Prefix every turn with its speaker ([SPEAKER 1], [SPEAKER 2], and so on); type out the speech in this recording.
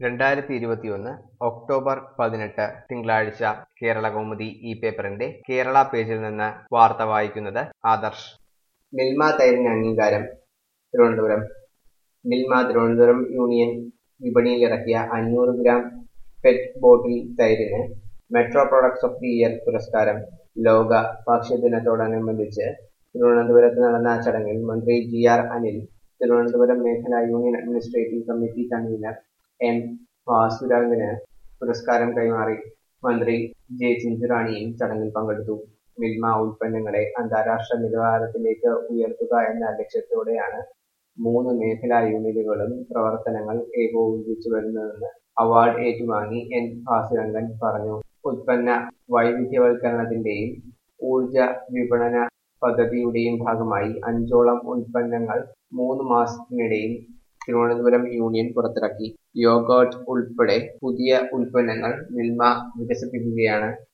[SPEAKER 1] 2021 October 18 തിങ്കളാഴ്ച കേരളകൗമുദി ഈ പേപ്പറിന്റെ കേരള പേജിൽ നിന്ന് വാർത്ത വായിക്കുന്നത് ആദർശ്. മിൽമ തൈരിന് അംഗീകാരം. തിരുവനന്തപുരം. മിൽമ തിരുവനന്തപുരം യൂണിയൻ വിപണിയിലിറക്കിയ 500 ഗ്രാം പെറ്റ് ബോട്ടിൽ തൈരിന് metro products of the year പുരസ്കാരം. ലോക ഭക്ഷ്യദിനത്തോടനുബന്ധിച്ച് തിരുവനന്തപുരത്ത് നടന്ന ചടങ്ങിൽ മന്ത്രി GR അനിൽ, തിരുവനന്തപുരം മേഖലാ union administrative committee convener M വാസുദേവന് പുരസ്കാരം കൈമാറി. മന്ത്രി J ചിഞ്ചുറാണിയും ചടങ്ങിൽ പങ്കെടുത്തു. മിൽമ ഉൽപ്പന്നങ്ങളെ അന്താരാഷ്ട്ര നിലവാരത്തിലേക്ക് ഉയർത്തുക എന്ന ലക്ഷ്യത്തോടെയാണ് 3 മേഖലാ യൂണിറ്റുകളും പ്രവർത്തനങ്ങൾ ഏകോപിപ്പിച്ചു വരുന്നതെന്ന് അവാർഡ് ഏറ്റുവാങ്ങി N വാസുദേവൻ പറഞ്ഞു. ഉൽപ്പന്ന വൈവിധ്യവൽക്കരണത്തിന്റെയും ഊർജ വിപണന പദ്ധതിയുടെയും ഭാഗമായി 5ഓളം ഉൽപ്പന്നങ്ങൾ 3 മാസത്തിനിടയിൽ തിരുവനന്തപുരം യൂണിയൻ പുറത്തിറക്കി. യോഗർട്ട് ഉൾപ്പെടെ പുതിയ ഉൽപ്പന്നങ്ങൾ മിൽമ വികസിപ്പിക്കുകയാണ്.